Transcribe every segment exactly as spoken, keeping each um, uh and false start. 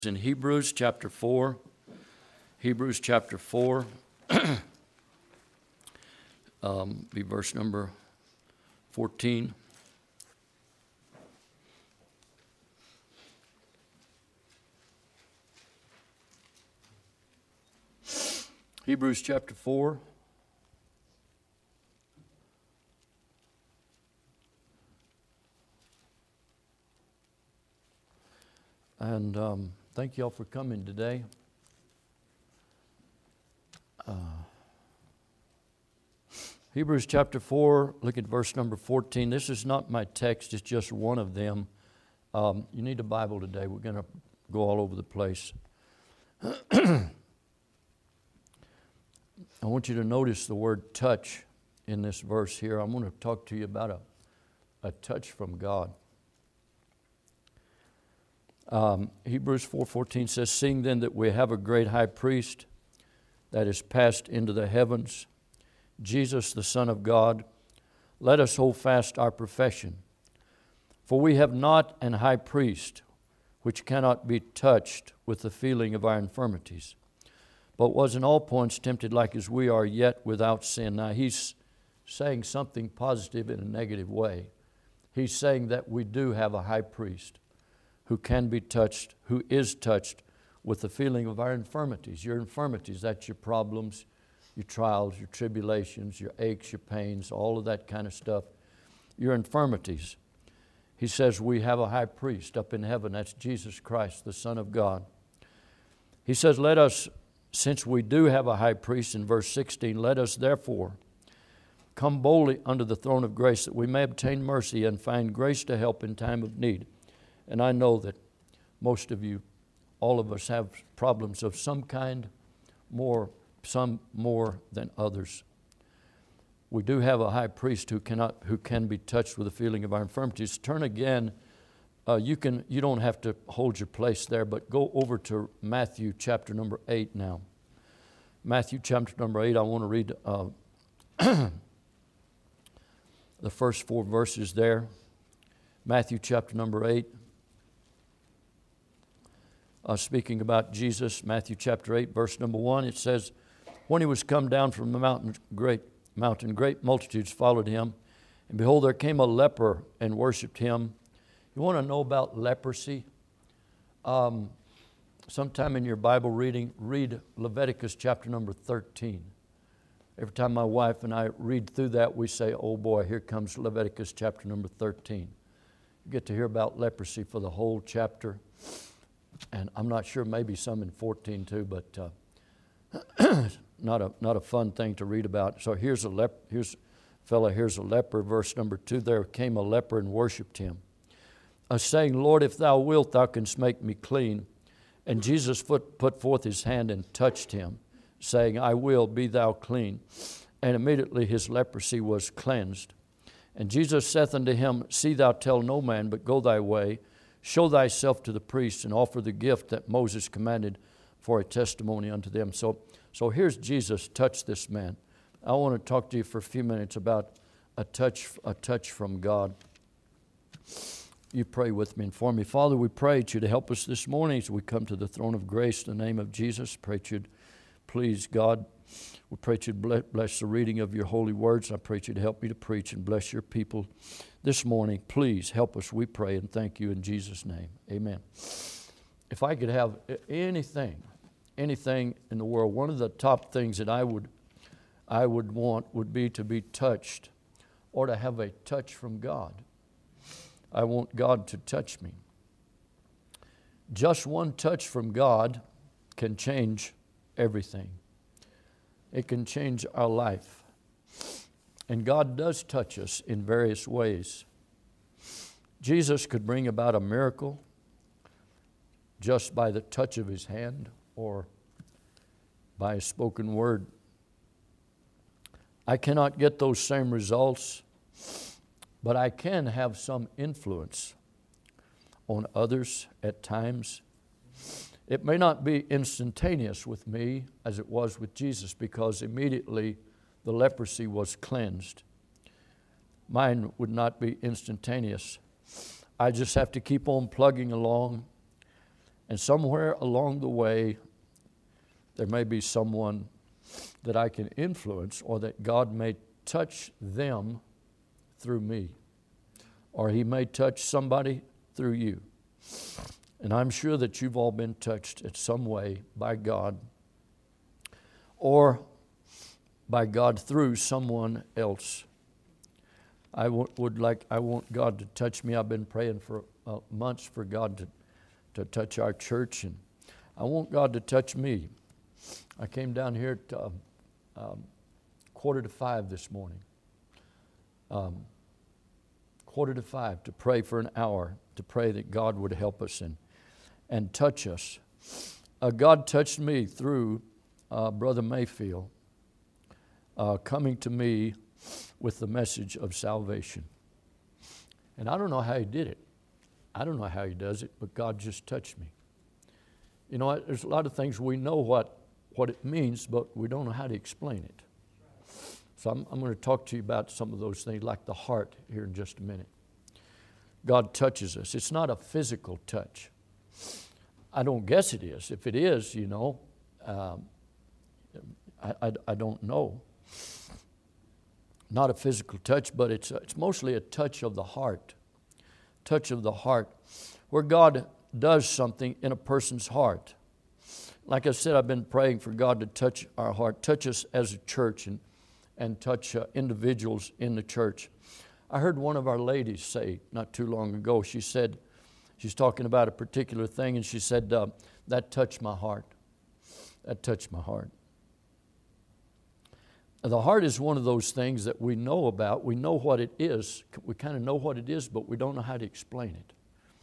In Hebrews chapter four, Hebrews chapter four, um, be verse number fourteen. Hebrews chapter four. And um, thank you all for coming today. Uh, Hebrews chapter four, look at verse number fourteen. This is not my text, it's just one of them. Um, you need a Bible today. We're going to go all over the place. I want you to notice the word touch in this verse here. I'm going to talk to you about a, a touch from God. Um, Hebrews four fourteen says, "Seeing then that we have a great high priest that is passed into the heavens, Jesus the Son of God, let us hold fast our profession. For we have not an high priest which cannot be touched with the feeling of our infirmities, but was in all points tempted like as we are, yet without sin." Now he's saying something positive in a negative way. He's saying that we do have a high priest who can be touched, who is touched with the feeling of our infirmities. Your infirmities, that's your problems, your trials, your tribulations, your aches, your pains, all of that kind of stuff. Your infirmities. He says we have a high priest up in heaven. That's Jesus Christ, the Son of God. He says, let us, since we do have a high priest in verse sixteen, let us therefore come boldly under the throne of grace that we may obtain mercy and find grace to help in time of need. And I know that most of you, all of us, have problems of some kind, more, some more than others. We do have a high priest who cannot, who can be touched with the feeling of our infirmities. Turn again. Uh, you can, you don't have to hold your place there, but go over to Matthew chapter number eight now. Matthew chapter number eight. I want to read uh, the first four verses there. Matthew chapter number eight. Uh, speaking about Jesus, Matthew chapter eight, verse number one, it says, "When he was come down from the mountain, great mountain, great multitudes followed him. And behold, there came a leper and worshipped him." You want to know about leprosy? Um, sometime in your Bible reading, read Leviticus chapter number thirteen. Every time my wife and I read through that, we say, oh boy, here comes Leviticus chapter number thirteen. You get to hear about leprosy for the whole chapter. And I'm not sure, maybe some in fourteen too, but uh, not a not a fun thing to read about. So here's a lep- here's fella, here's a leper, verse number two. "There came a leper and worshipped him, uh, saying, Lord, if thou wilt, thou canst make me clean. And Jesus put, put forth his hand and touched him, saying, I will, be thou clean. And immediately his leprosy was cleansed. And Jesus saith unto him, See thou tell no man, but go thy way, show thyself to the priest, and offer the gift that Moses commanded for a testimony unto them." So, so here's Jesus touched this man. I want to talk to you for a few minutes about a touch, a touch from God. You pray with me and for me. Father, we pray that you to help us this morning as we come to the throne of grace in the name of Jesus. Pray that you'd please, God, we pray that you'd bless the reading of your holy words. I pray that you'd help me to preach and bless your people this morning. Please help us, we pray, and thank you in Jesus' name. Amen. If I could have anything, anything in the world, one of the top things that I would, I would want would be to be touched or to have a touch from God. I want God to touch me. Just one touch from God can change everything. It can change our life. And God does touch us in various ways. Jesus could bring about a miracle just by the touch of his hand or by a spoken word. I cannot get those same results, but I can have some influence on others at times. It may not be instantaneous with me as it was with Jesus, because immediately the leprosy was cleansed. Mine would not be instantaneous. I just have to keep on plugging along And somewhere along the way, there may be someone that I can influence, or that God may touch them through me. Or He may touch somebody through you. And I'm sure that you've all been touched in some way by God, or by God through someone else. I would like, I want God to touch me. I've been praying for uh, months for God to, to touch our church, and I want God to touch me. I came down here at uh, um, quarter to five this morning. Um, quarter to five to pray for an hour, to pray that God would help us and, and touch us. Uh, God touched me through uh, Brother Mayfield uh, coming to me with the message of salvation. And I don't know how he did it. I don't know how he does it, but God just touched me. You know, there's a lot of things we know what, what it means, but we don't know how to explain it. So I'm, I'm going to talk to you about some of those things, like the heart, here in just a minute. God touches us. It's not a physical touch. I don't guess it is. If it is, you know, um, I, I, I don't know. Not a physical touch, but it's, it's mostly a touch of the heart. Touch of the heart, where God does something in a person's heart. Like I said, I've been praying for God to touch our heart, touch us as a church, and, and touch uh, individuals in the church. I heard one of our ladies say not too long ago, she said, she's talking about a particular thing, and she said, uh, that touched my heart. That touched my heart. The heart is one of those things that we know about. We know what it is. We kind of know what it is, but we don't know how to explain it.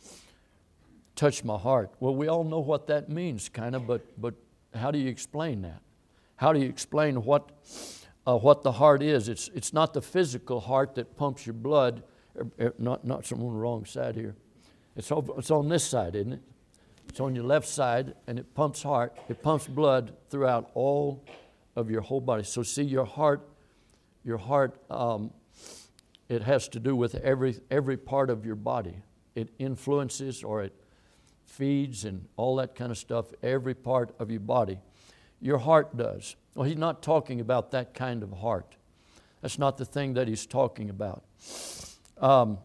Touch my heart. Well, we all know what that means, kind of, but but how do you explain that? How do you explain what uh, what the heart is? It's it's not the physical heart that pumps your blood. Not not someone on the wrong side here. It's over, it's on this side, isn't it? It's on your left side, and it pumps heart. It pumps blood throughout all of your whole body. So see, your heart, your heart, um, it has to do with every every part of your body. It influences, or it feeds, and all that kind of stuff, every part of your body. Your heart does. Well, he's not talking about that kind of heart. That's not the thing that he's talking about. Um,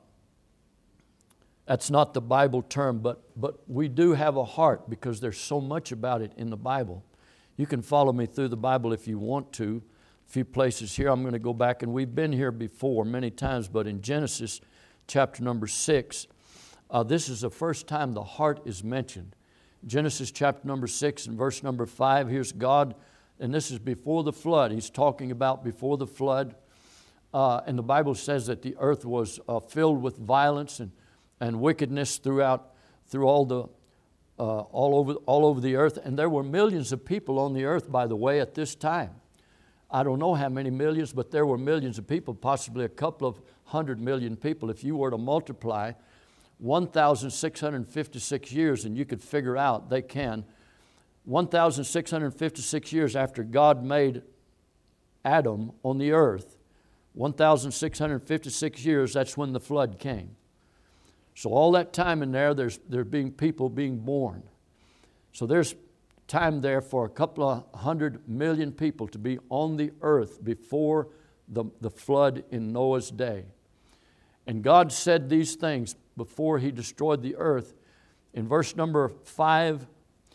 that's not the Bible term, but but we do have a heart, because there's so much about it in the Bible. You can follow me through the Bible if you want to. A few places here. I'm going to go back, and we've been here before many times, but in Genesis chapter number six, uh, this is the first time the heart is mentioned. Genesis chapter number six and verse number five, here's God, and this is before the flood. He's talking about before the flood, uh, and the Bible says that the earth was uh, filled with violence and, and wickedness throughout through all the Uh, all over all over the earth. And there were millions of people on the earth, by the way, at this time. I don't know how many millions, but there were millions of people, possibly a couple of hundred million people. If you were to multiply one thousand six hundred fifty-six years, and you could figure out, they can, one thousand six hundred fifty-six years after God made Adam on the earth, one thousand six hundred fifty-six years, that's when the flood came. So all that time in there, there's there being people being born. So there's time there for a couple of hundred million people to be on the earth before the, the flood in Noah's day. And God said these things before He destroyed the earth. In verse number five,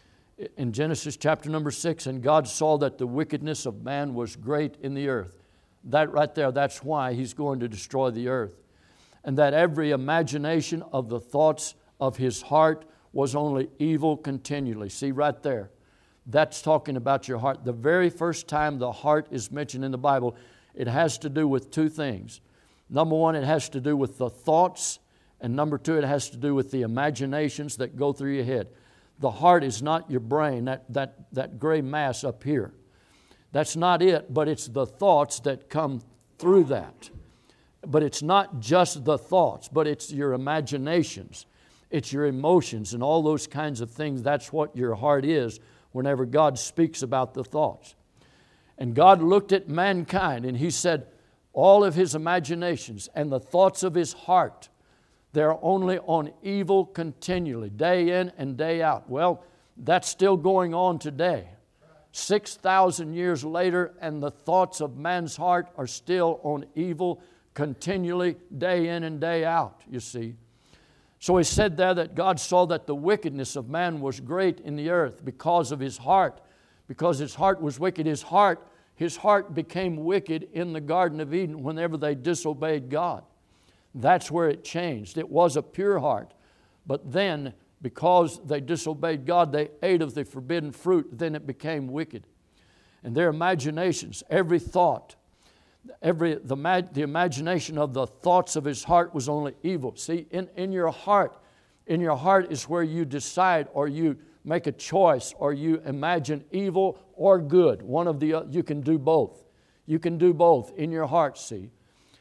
in Genesis chapter number six, and God saw that the wickedness of man was great in the earth. That right there, that's why He's going to destroy the earth. And that every imagination of the thoughts of his heart was only evil continually. See right there. That's talking about your heart. The very first time the heart is mentioned in the Bible, it has to do with two things. Number one, it has to do with the thoughts. And number two, it has to do with the imaginations that go through your head. The heart is not your brain, that, that, that gray mass up here. That's not it, but it's the thoughts that come through that. But it's not just the thoughts, but it's your imaginations. It's your emotions and all those kinds of things. That's what your heart is whenever God speaks about the thoughts. And God looked at mankind and He said, all of his imaginations and the thoughts of his heart, They're only on evil continually, day in and day out. Well, that's still going on today. six thousand years later, and the thoughts of man's heart are still on evil continually, day in and day out, you see. So he said there that God saw that the wickedness of man was great in the earth because of his heart. Because his heart was wicked, his heart, his heart became wicked in the Garden of Eden whenever they disobeyed God. That's where it changed. It was a pure heart. But then, because they disobeyed God, they ate of the forbidden fruit, then it became wicked. And their imaginations, every thought, every the, the imagination of the thoughts of his heart was only evil. See, in, in your heart, in your heart is where you decide, or you make a choice, or you imagine evil or good. One of the, you can do both. You can do both in your heart, see.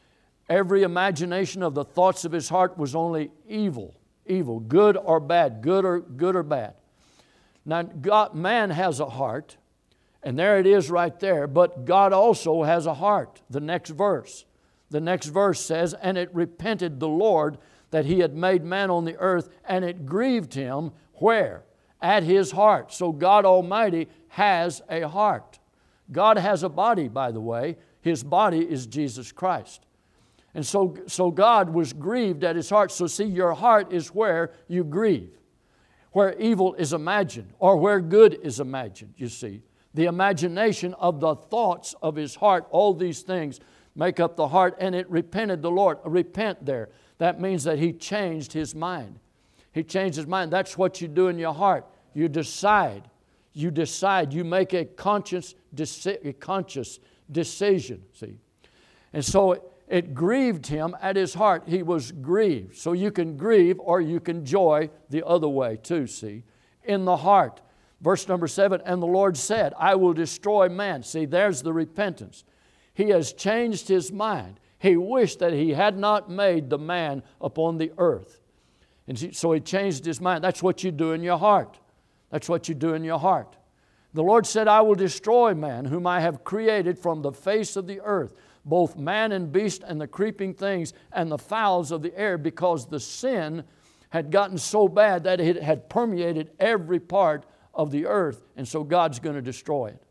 Every imagination of the thoughts of his heart was only evil. Evil, good or bad, good or good or bad. Now, God, man has a heart, and there it is right there, but God also has a heart. The next verse. The next verse says, and it repented the Lord that he had made man on the earth, and it grieved him, where? At his heart. So God Almighty has a heart. God has a body, by the way. His body is Jesus Christ. And so, so God was grieved at his heart. So see, your heart is where you grieve, where evil is imagined, or where good is imagined, you see. The imagination of the thoughts of his heart, all these things make up the heart, and it repented the Lord. Repent there. That means that he changed his mind. He changed his mind. That's what you do in your heart. You decide. You decide. You make a conscious, a conscious decision, see. And so it grieved him at his heart. He was grieved. So you can grieve or you can joy the other way too, see. In the heart. Verse number seven, and the Lord said, I will destroy man. See, there's the repentance. He has changed his mind. He wished that he had not made the man upon the earth. And so he changed his mind. That's what you do in your heart. That's what you do in your heart. The Lord said, I will destroy man, whom I have created from the face of the earth, both man and beast and the creeping things and the fowls of the air, because the sin had gotten so bad that it had permeated every part of the earth, and so God's going to destroy it.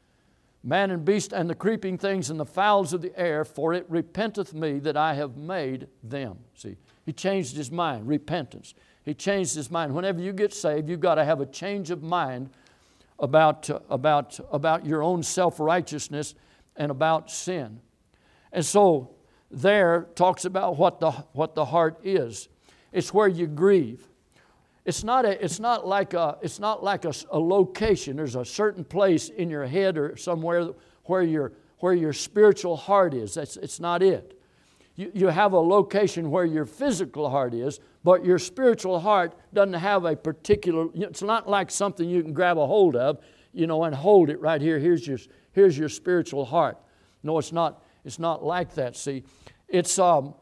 Man and beast and the creeping things and the fowls of the air, for it repenteth me that I have made them. See, he changed his mind, repentance. He changed his mind. Whenever you get saved, you've got to have a change of mind about, uh, about, about your own self-righteousness and about sin. And so there talks about what the, what the heart is. It's where you grieve. It's not, a, it's not like, a, it's not like a, a location. There's a certain place in your head or somewhere where your, where your spiritual heart is. That's, it's not it. You, you have a location where your physical heart is, but your spiritual heart doesn't have a particular, it's not like something you can grab a hold of, you know, and hold it right here. Here's your, here's your spiritual heart. No, it's not, it's not like that, see. It's, um,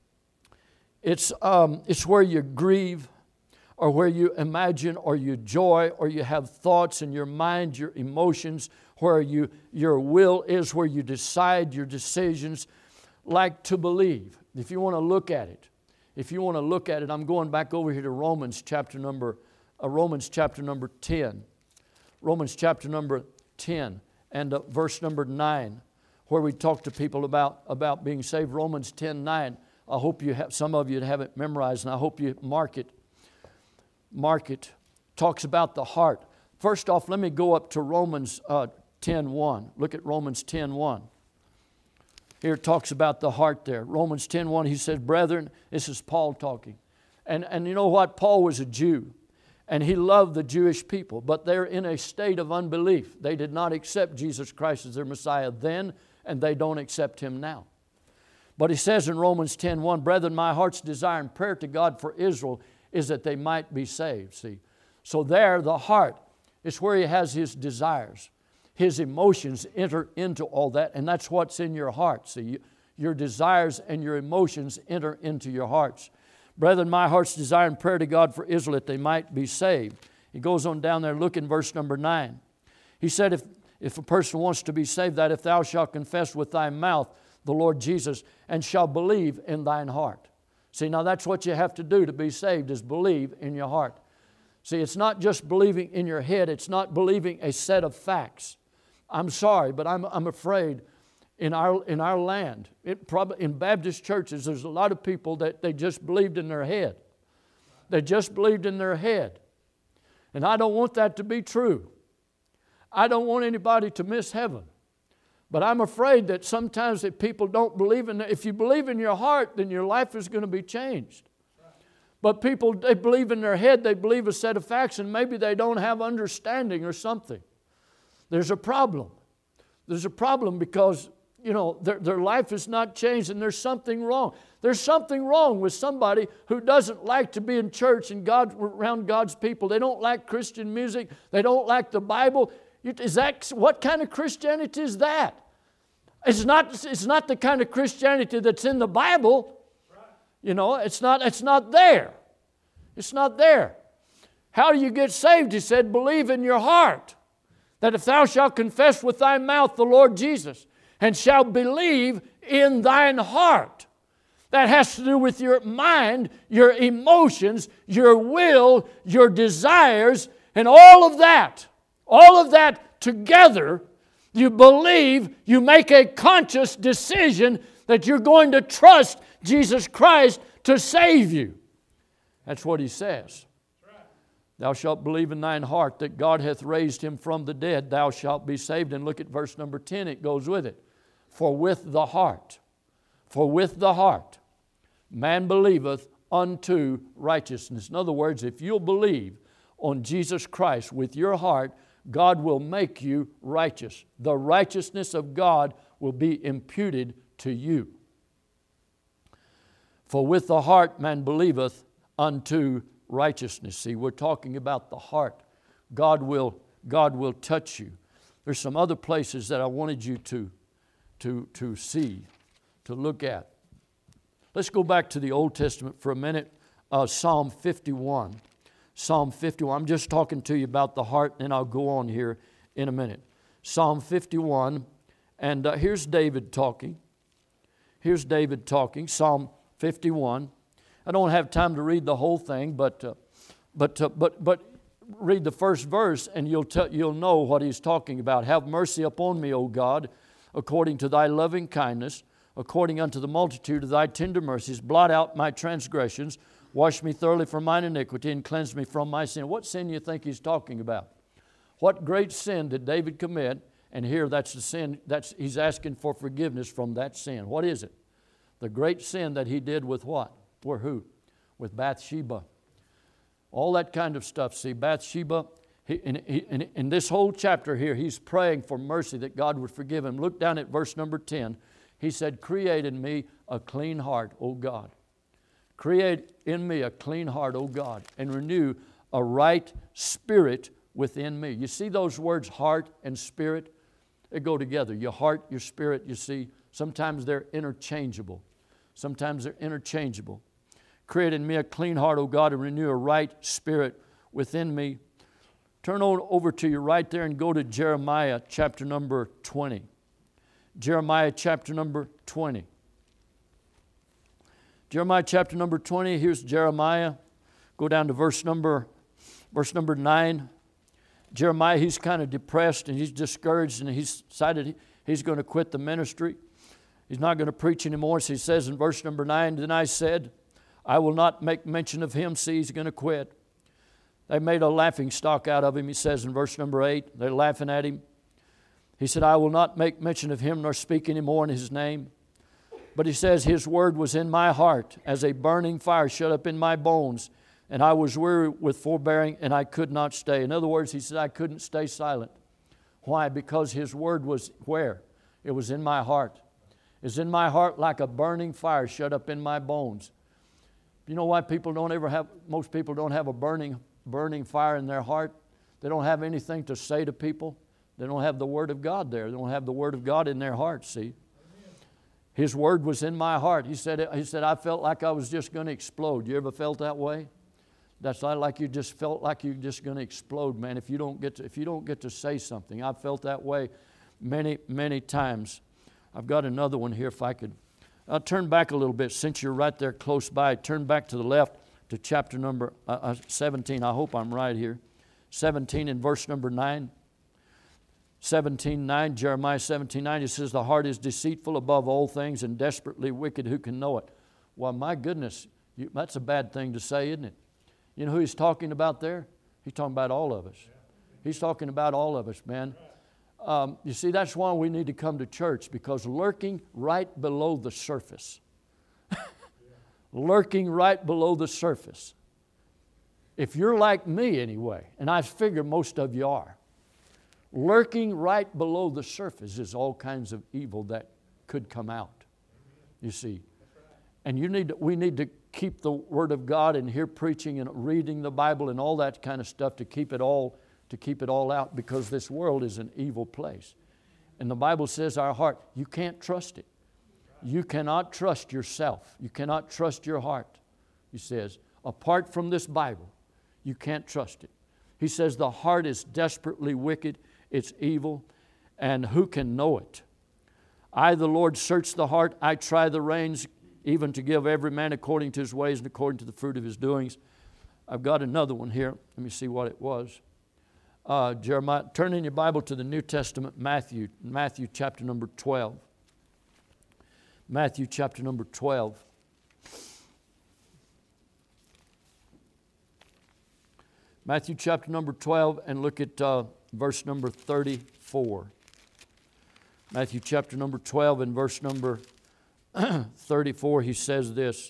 it's, um, it's where you grieve, or where you imagine, or you joy, or you have thoughts in your mind, your emotions, where you, your will is, where you decide your decisions, like to believe. If you want to look at it, if you want to look at it, I'm going back over here to Romans chapter number, uh, Romans chapter number ten. Romans chapter number ten and uh, verse number nine, where we talk to people about, about being saved. Romans ten nine. I hope you have, some of you have it memorized, and I hope you mark it. Mark it. Talks about the heart. First off, let me go up to Romans uh, ten one. Look at Romans ten one. Here it talks about the heart there. Romans ten one, he says, brethren, this is Paul talking. And, and you know what? Paul was a Jew, and he loved the Jewish people, but they're in a state of unbelief. They did not accept Jesus Christ as their Messiah then, and they don't accept Him now. But he says in Romans ten one, brethren, my heart's desire and prayer to God for Israel is that they might be saved. See, so there, the heart is where he has his desires. His emotions enter into all that, and that's what's in your heart. See, your desires and your emotions enter into your hearts. Brethren, my heart's desire and prayer to God for Israel that they might be saved. He goes on down there, look in verse number nine. He said, if, if a person wants to be saved, that if thou shalt confess with thy mouth the Lord Jesus and shall believe in thine heart. See, now that's what you have to do to be saved, is believe in your heart. See, it's not just believing in your head. It's not believing a set of facts. I'm sorry, but I'm, I'm afraid in our, in our land, it probably, in Baptist churches, there's a lot of people that they just believed in their head. They just believed in their head. And I don't want that to be true. I don't want anybody to miss heaven. But I'm afraid that sometimes that people don't believe in it. If you believe in your heart, then your life is going to be changed. But people, they believe in their head, they believe a set of facts, and maybe they don't have understanding or something. There's a problem. There's a problem because, you know, their, their life is not changed, and there's something wrong. There's something wrong with somebody who doesn't like to be in church and God, around God's people. They don't like Christian music. They don't like the Bible. Is that, what kind of Christianity is that? It's not, it's not the kind of Christianity that's in the Bible. You know, it's not, it's not there. It's not there. How do you get saved? He said, believe in your heart that if thou shalt confess with thy mouth the Lord Jesus and shalt believe in thine heart. That has to do with your mind, your emotions, your will, your desires, and all of that. All of that together, you believe, you make a conscious decision that you're going to trust Jesus Christ to save you. That's what he says. Thou shalt believe in thine heart that God hath raised him from the dead, thou shalt be saved. And look at verse number ten, it goes with it. For with the heart, for with the heart, man believeth unto righteousness. In other words, if you'll believe on Jesus Christ with your heart, God will make you righteous. The righteousness of God will be imputed to you. For with the heart man believeth unto righteousness. See, we're talking about the heart. God will, God will touch you. There's some other places that I wanted you to, to, to see, to look at. Let's go back to the Old Testament for a minute. Uh, Psalm fifty-one. Psalm fifty-one. I'm just talking to you about the heart, and I'll go on here in a minute. Psalm fifty-one, and uh, here's David talking. Here's David talking. Psalm fifty-one. I don't have time to read the whole thing, but uh, but uh, but but read the first verse, and you'll tell you'll know what he's talking about. Have mercy upon me, O God, according to thy loving kindness, according unto the multitude of thy tender mercies. Blot out my transgressions. Wash me thoroughly from mine iniquity and cleanse me from my sin. What sin do you think he's talking about? What great sin did David commit? And here that's the sin, that's, he's asking for forgiveness from that sin. What is it? The great sin that he did with what? For who? With Bathsheba. All that kind of stuff. See, Bathsheba, he, in, in, in this whole chapter here, he's praying for mercy that God would forgive him. Look down at verse number ten. He said, create in me a clean heart, O God. Create in me a clean heart, O God, and renew a right spirit within me. You see those words, heart and spirit? They go together. Your heart, your spirit, you see, sometimes they're interchangeable. Sometimes they're interchangeable. Create in me a clean heart, O God, and renew a right spirit within me. Turn over to your right there and go to Jeremiah chapter number twenty. Jeremiah chapter number twenty. Jeremiah chapter number twenty, here's Jeremiah. Go down to verse number, verse number nine. Jeremiah, he's kind of depressed and he's discouraged and he's decided he's going to quit the ministry. He's not going to preach anymore. So he says in verse number nine, then I said, I will not make mention of him. See, he's going to quit. They made a laughing stock out of him, he says in verse number eight. They're laughing at him. He said, I will not make mention of him nor speak anymore in his name. But he says, his word was in my heart as a burning fire shut up in my bones. And I was weary with forbearing and I could not stay. In other words, he said, I couldn't stay silent. Why? Because his word was where? It was in my heart. It's in my heart like a burning fire shut up in my bones. You know why people don't ever have, most people don't have a burning, burning fire in their heart? They don't have anything to say to people. They don't have the Word of God there. They don't have the Word of God in their heart, see? His word was in my heart. He said, he said, I felt like I was just going to explode. You ever felt that way? That's not like you just felt like you're just going to explode, man, if you don't get to, if you don't get to say something. I've felt that way many, many times. I've got another one here if I could Uh, turn back a little bit since you're right there close by. Turn back to the left to chapter number uh, uh, seventeen. I hope I'm right here. seventeen and verse number nine. seventeen nine, Jeremiah seventeen nine, it says, the heart is deceitful above all things and desperately wicked. Who can know it? Well, my goodness, you, that's a bad thing to say, isn't it? You know who he's talking about there? He's talking about all of us. He's talking about all of us, man. Um, you see, that's why we need to come to church, because lurking right below the surface, lurking right below the surface, if you're like me anyway, and I figure most of you are, lurking right below the surface is all kinds of evil that could come out, you see. And you need to, we need to keep the Word of God and hear preaching and reading the Bible and all that kind of stuff to keep it all to keep it all out, because this world is an evil place. And the Bible says our heart, you can't trust it. You cannot trust yourself. You cannot trust your heart. He says, apart from this Bible, you can't trust it. He says the heart is desperately wicked, it's evil, and who can know it? I, the Lord, search the heart, I try the reins, even to give every man according to his ways and according to the fruit of his doings. I've got another one here. Let me see what it was. Uh, Jeremiah, turn in your Bible to the New Testament, Matthew, Matthew chapter number twelve. Matthew chapter number twelve. Matthew chapter number twelve, and look at uh, verse number thirty-four. Matthew chapter number twelve and verse number thirty-four, he says this.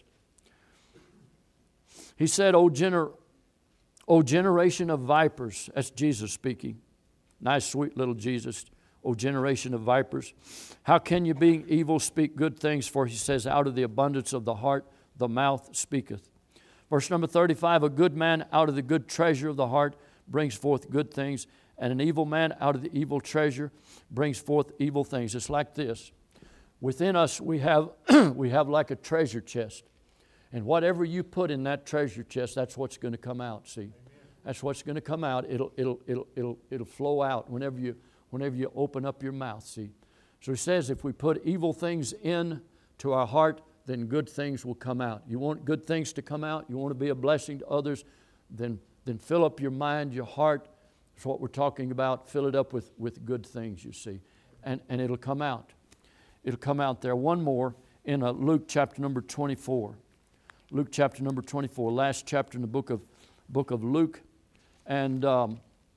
He said, O gener- O generation of vipers, that's Jesus speaking. Nice, sweet little Jesus. O generation of vipers, how can you, being evil, speak good things? For he says, out of the abundance of the heart, the mouth speaketh. Verse number thirty-five, a good man out of the good treasure of the heart brings forth good things, and an evil man out of the evil treasure brings forth evil things. It's like this. Within us, we have, we have like a treasure chest. And whatever you put in that treasure chest, that's what's going to come out, see. Amen. That's what's going to come out. It'll, it'll, it'll, it'll, it'll flow out whenever you, whenever you open up your mouth, see. So he says if we put evil things in to our heart, then good things will come out. You want good things to come out? You want to be a blessing to others? Then, then fill up your mind, your heart. That's what we're talking about. Fill it up with, with good things, you see. And, and it'll come out. It'll come out there. One more in uh, Luke chapter number twenty-four. Luke chapter number twenty-four, last chapter in the book of, book of Luke. And um,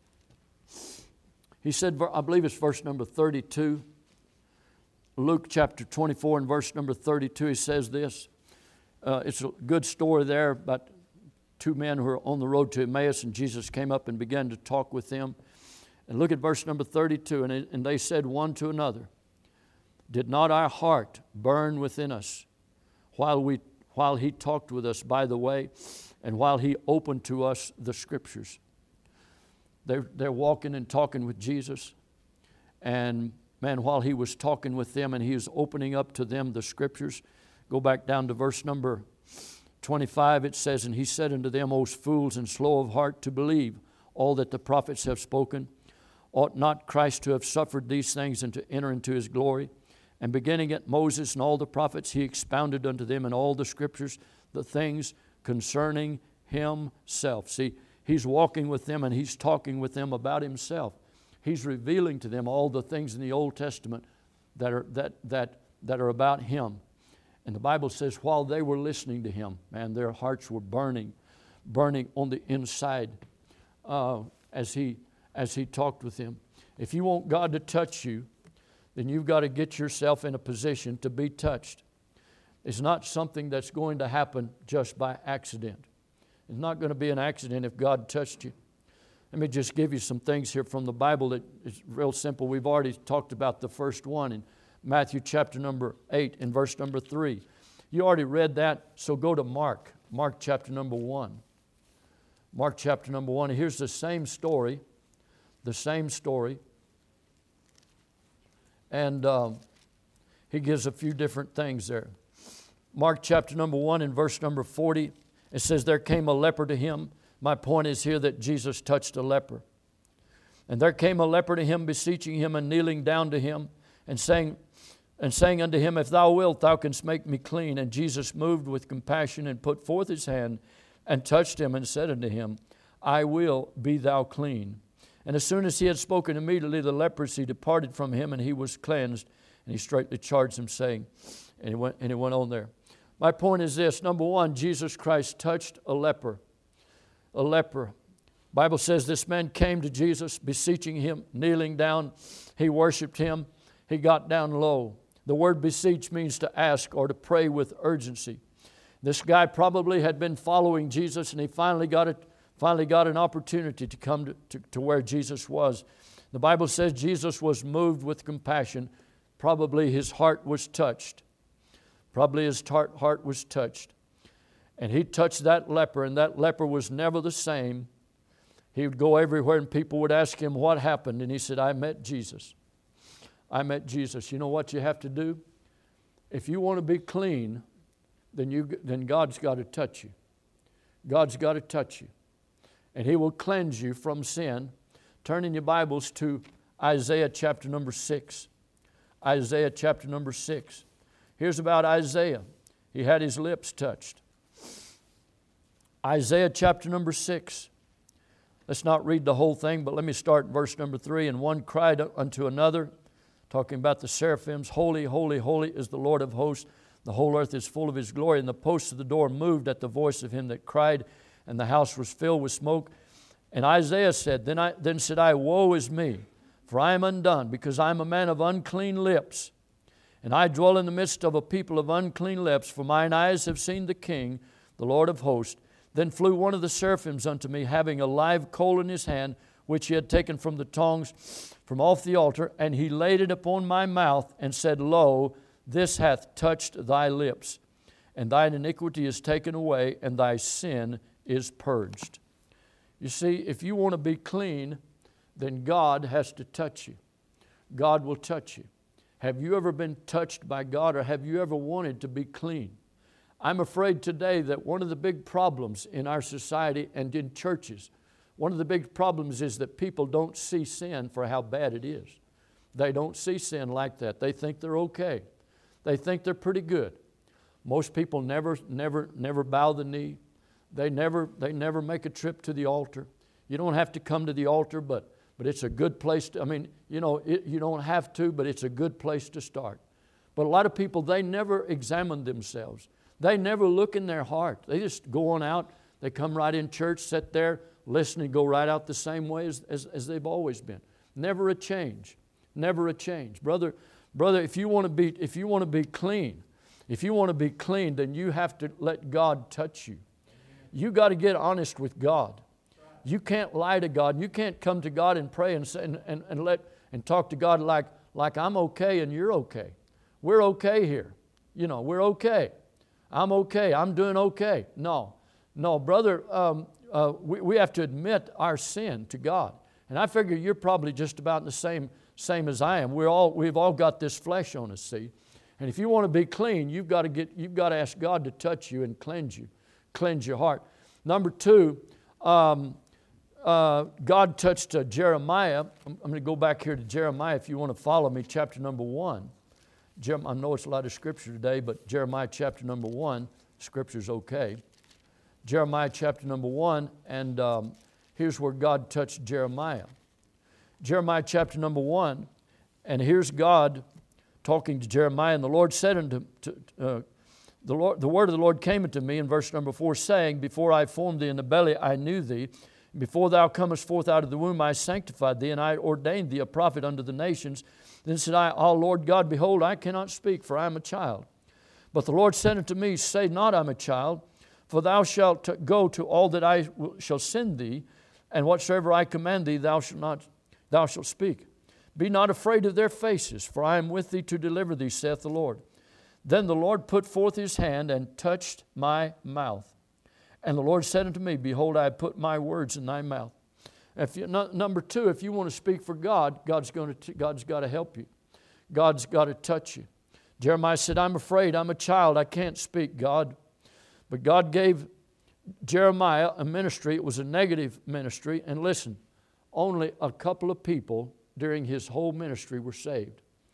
he said, I believe it's verse number thirty-two. Luke chapter twenty-four and verse number thirty-two, he says this. Uh, it's a good story there about two men who were on the road to Emmaus, and Jesus came up and began to talk with them. And look at verse number thirty-two. And, it, and they said one to another, did not our heart burn within us while we while he talked with us by the way, and while he opened to us the Scriptures? They're, they're walking and talking with Jesus. And man, while he was talking with them and he was opening up to them the Scriptures, go back down to verse number twenty-five, it says, and he said unto them, O fools and slow of heart to believe all that the prophets have spoken. Ought not Christ to have suffered these things and to enter into his glory? And beginning at Moses and all the prophets, he expounded unto them in all the Scriptures the things concerning himself. See, he's walking with them and he's talking with them about himself. He's revealing to them all the things in the Old Testament that are, that, that, that are about him. And the Bible says while they were listening to him, man, their hearts were burning, burning on the inside uh, as he, as he talked with them. If you want God to touch you, then you've got to get yourself in a position to be touched. It's not something that's going to happen just by accident. It's not going to be an accident if God touched you. Let me just give you some things here from the Bible that is real simple. We've already talked about the first one in Matthew chapter number eight and verse number three. You already read that, so go to Mark. Mark chapter number one. Mark chapter number one. Here's the same story. The same story. And um, he gives a few different things there. Mark chapter number one and verse number forty, it says, there came a leper to him. My point is here that Jesus touched a leper. And there came a leper to him, beseeching him and kneeling down to him and saying, and saying unto him, If thou wilt, thou canst make me clean. And Jesus, moved with compassion, and put forth his hand, and touched him, and said unto him, I will, be thou clean. And as soon as he had spoken, immediately the leprosy departed from him, and he was cleansed. And he straightly charged him, saying, and he went, and he went on there. My point is this. Number one, Jesus Christ touched a leper. A leper. Bible says this man came to Jesus, beseeching him, kneeling down. He worshiped him. He got down low. The word beseech means to ask or to pray with urgency. This guy probably had been following Jesus, and he finally got it, finally got an opportunity to come to, to, to where Jesus was. The Bible says Jesus was moved with compassion. Probably his heart was touched. Probably his heart, heart was touched. And he touched that leper, and that leper was never the same. He would go everywhere, and people would ask him what happened, and he said, I met Jesus. I met Jesus. You know what you have to do? If you want to be clean, then you then God's got to touch you. God's got to touch you. And He will cleanse you from sin. Turn in your Bibles to Isaiah chapter number six. Isaiah chapter number six. Here's about Isaiah. He had his lips touched. Isaiah chapter number six. Let's not read the whole thing, but let me start verse number three. And one cried unto another, talking about the seraphims, Holy, holy, holy is the Lord of hosts. The whole earth is full of His glory. And the posts of the door moved at the voice of him that cried, and the house was filled with smoke. And Isaiah said, Then I then said I, Woe is me, for I am undone, because I am a man of unclean lips. And I dwell in the midst of a people of unclean lips, for mine eyes have seen the King, the Lord of hosts. Then flew one of the seraphims unto me, having a live coal in his hand, which he had taken from the tongs from off the altar, and he laid it upon my mouth, and said, Lo, this hath touched thy lips, and thine iniquity is taken away, and thy sin is purged. You see, if you want to be clean, then God has to touch you. God will touch you. Have you ever been touched by God, or have you ever wanted to be clean? I'm afraid today that one of the big problems in our society and in churches, one of the big problems is that people don't see sin for how bad it is. They don't see sin like that. They think they're okay. They think they're pretty good. Most people never, never, never bow the knee. They never, they never make a trip to the altar. You don't have to come to the altar, but, but it's a good place to, I mean, you know, it, you don't have to, but it's a good place to start. But a lot of people, they never examine themselves. They never look in their heart. They just go on out. They come right in church, sit there, listen, and go right out the same way as, as, as they've always been. Never a change. Never a change. Brother, brother, if you want to be, if you want to be clean, if you want to be clean, then you have to let God touch you. You got to get honest with God. You can't lie to God. You can't come to God and pray and say, and, and, and let and talk to God like, like I'm okay and you're okay. We're okay here. You know, we're okay. I'm okay. I'm doing okay. No, no, brother, um, uh, we, we have to admit our sin to God. And I figure you're probably just about the same, same as I am. We're all, we've all got this flesh on us, see? And if you want to be clean, you've got to get, you've got to ask God to touch you and cleanse you, cleanse your heart. Number two, um, uh, God touched uh, Jeremiah. I'm, I'm going to go back here to Jeremiah if you want to follow me, chapter number one. Jeremiah, I know it's a lot of scripture today, but Jeremiah chapter number one, scripture's okay. Jeremiah chapter number one, and um, here's where God touched Jeremiah. Jeremiah chapter number one, and here's God talking to Jeremiah, and the Lord said unto to, uh, the Lord, the word of the Lord came unto me in verse number four, saying, Before I formed thee in the belly, I knew thee. Before thou comest forth out of the womb, I sanctified thee, and I ordained thee a prophet unto the nations. Then said I, O Lord God, behold, I cannot speak, for I am a child. But the Lord said unto me, Say not, I am a child, for thou shalt go to all that I shall send thee, and whatsoever I command thee, thou shalt not, thou shalt speak. Be not afraid of their faces, for I am with thee to deliver thee, saith the Lord. Then the Lord put forth His hand and touched my mouth. And the Lord said unto me, Behold, I have put my words in thy mouth. If you, no, number two, if you want to speak for God, God's going to, God's got to help you. God's got to touch you. Jeremiah said, I'm afraid, I'm a child, I can't speak, God. But God gave Jeremiah a ministry. It was a negative ministry. And listen, only a couple of people during his whole ministry were saved.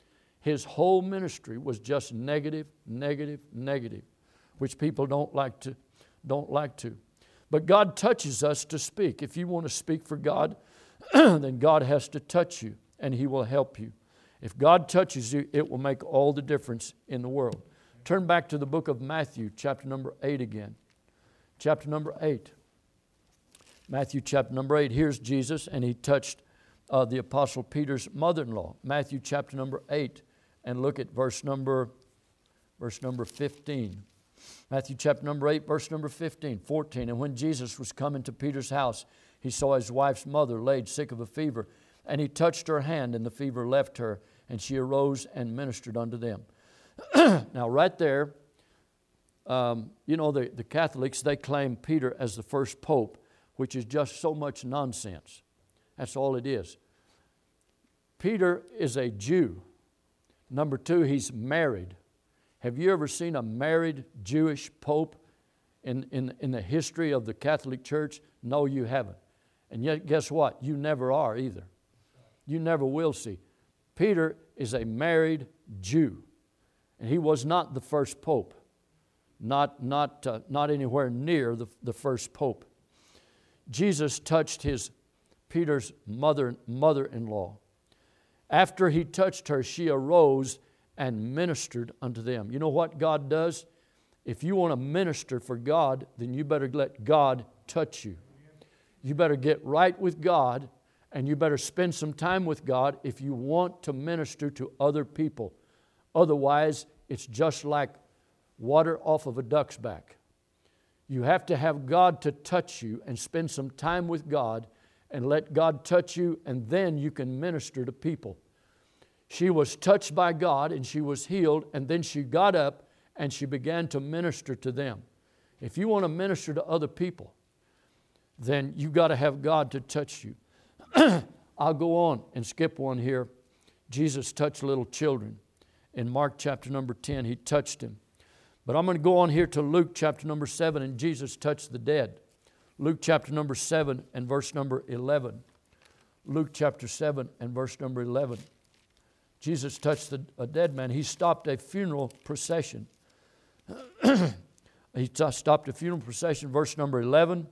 His whole ministry was just negative, negative, negative, which people don't like to, don't like to. But God touches us to speak. If you want to speak for God, then God has to touch you, and He will help you. If God touches you, it will make all the difference in the world. Turn back to the book of Matthew, chapter number eight again. Chapter number eight. Matthew chapter number eight. Here's Jesus, and He touched uh, the Apostle Peter's mother-in-law. Matthew chapter number eight, and look at verse number, verse number fifteen. Matthew chapter number eight, verse number fifteen, fourteen. And when Jesus was coming to Peter's house, He saw his wife's mother laid sick of a fever, and He touched her hand, and the fever left her, and she arose and ministered unto them. Now, right there, um, you know, the, the Catholics, they claim Peter as the first pope, which is just so much nonsense. That's all it is. Peter is a Jew. Number two, he's married. Have you ever seen a married Jewish pope in, in, in the history of the Catholic Church? No, you haven't. And yet, guess what? You never are either. You never will see. Peter is a married Jew. And he was not the first pope. Not, not, uh, not anywhere near the, the first pope. Jesus touched his Peter's mother, mother-in-law. After He touched her, she arose and ministered unto them. You know what God does? If you want to minister for God, then you better let God touch you. You better get right with God, and you better spend some time with God if you want to minister to other people. Otherwise, it's just like water off of a duck's back. You have to have God to touch you and spend some time with God and let God touch you, and then you can minister to people. She was touched by God and she was healed, and then she got up and she began to minister to them. If you want to minister to other people, then you've got to have God to touch you. I'll go on and skip one here. Jesus touched little children. In Mark chapter number ten, He touched him. But I'm going to go on here to Luke chapter number seven, and Jesus touched the dead. Luke chapter number seven and verse number eleven. Luke chapter seven and verse number eleven. Jesus touched the, a dead man. He stopped a funeral procession. He t- stopped a funeral procession, verse number eleven.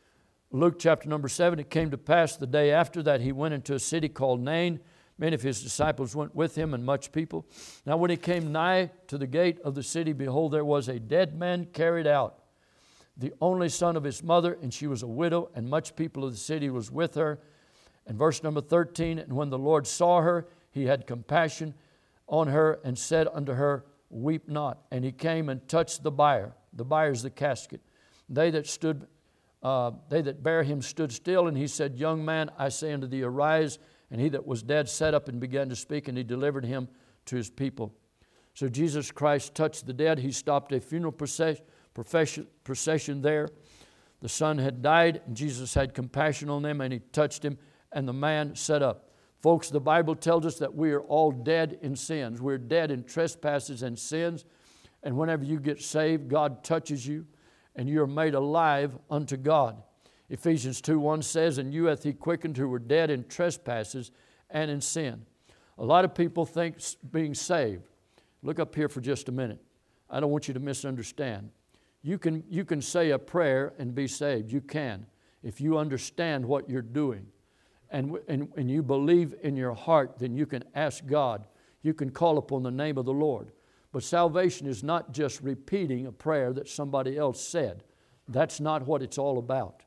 Luke chapter number seven, it came to pass the day after that He went into a city called Nain. Many of His disciples went with Him, and much people. Now when He came nigh to the gate of the city, behold, there was a dead man carried out, the only son of his mother, and she was a widow, and much people of the city was with her. And verse number thirteen, and when the Lord saw her, He had compassion on her, and said unto her, Weep not. And He came and touched the bier. The bier is the casket. They that stood, uh, they that bare him stood still, and He said, Young man, I say unto thee, arise. And he that was dead sat up and began to speak, and He delivered him to His people. So Jesus Christ touched the dead. He stopped a funeral procession, procession there. The son had died, and Jesus had compassion on them, and He touched him, and the man sat up. Folks, the Bible tells us that we are all dead in sins. We're dead in trespasses and sins. And whenever you get saved, God touches you, and you are made alive unto God. Ephesians two one says, And you hath He quickened who were dead in trespasses and in sin. A lot of people think being saved. Look up here for just a minute. I don't want you to misunderstand. You can, you can say a prayer and be saved. You can, if you understand what you're doing. And, and, and you believe in your heart, then you can ask God. You can call upon the name of the Lord. But salvation is not just repeating a prayer that somebody else said. That's not what it's all about.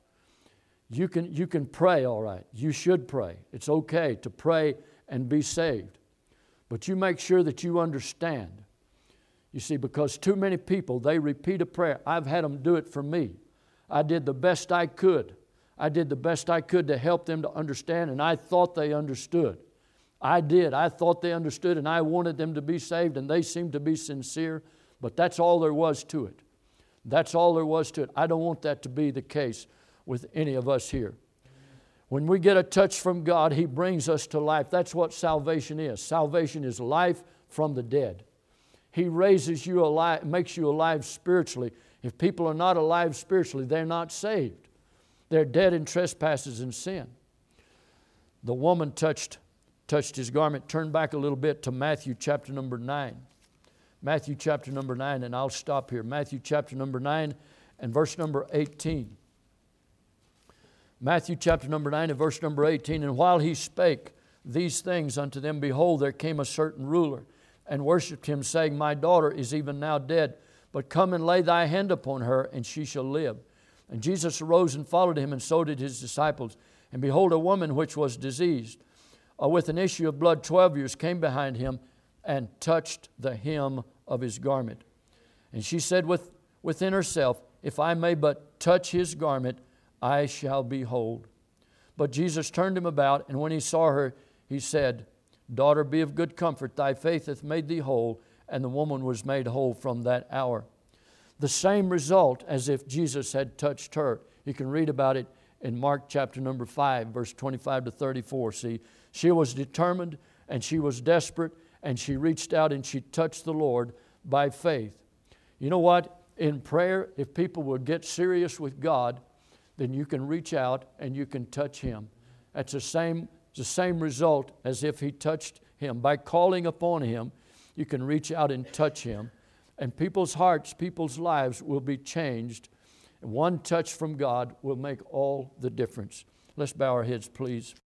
You can, you can pray, all right. You should pray. It's okay to pray and be saved. But you make sure that you understand. You see, because too many people, they repeat a prayer. I've had them do it for me. I did the best I could. I did the best I could to help them to understand, and I thought they understood. I did. I thought they understood, and I wanted them to be saved, and they seemed to be sincere, but that's all there was to it. That's all there was to it. I don't want that to be the case with any of us here. When we get a touch from God, He brings us to life. That's what salvation is. Salvation is life from the dead. He raises you alive, makes you alive spiritually. If people are not alive spiritually, they're not saved. They're dead in trespasses and sin. The woman touched touched his garment. Turn back a little bit to Matthew chapter number nine. Matthew chapter number nine, and I'll stop here. Matthew chapter number nine and verse number eighteen. Matthew chapter number nine and verse number eighteen. And while he spake these things unto them, behold, there came a certain ruler, and worshipped him, saying, My daughter is even now dead, but come and lay thy hand upon her, and she shall live. And Jesus arose and followed him, and so did his disciples. And behold, a woman which was diseased uh, with an issue of blood twelve years came behind him, and touched the hem of his garment. And she said with, within herself, If I may but touch his garment, I shall be whole. But Jesus turned him about, and when he saw her, he said, Daughter, be of good comfort, thy faith hath made thee whole. And the woman was made whole from that hour. The same result as if Jesus had touched her. You can read about it in Mark chapter number five, verse twenty-five to thirty-four. See, she was determined, and she was desperate, and she reached out and she touched the Lord by faith. You know what? In prayer, if people would get serious with God, then you can reach out and you can touch Him. That's the same, the same result as if He touched Him. By calling upon Him, you can reach out and touch Him. And people's hearts, people's lives will be changed. One touch from God will make all the difference. Let's bow our heads, please.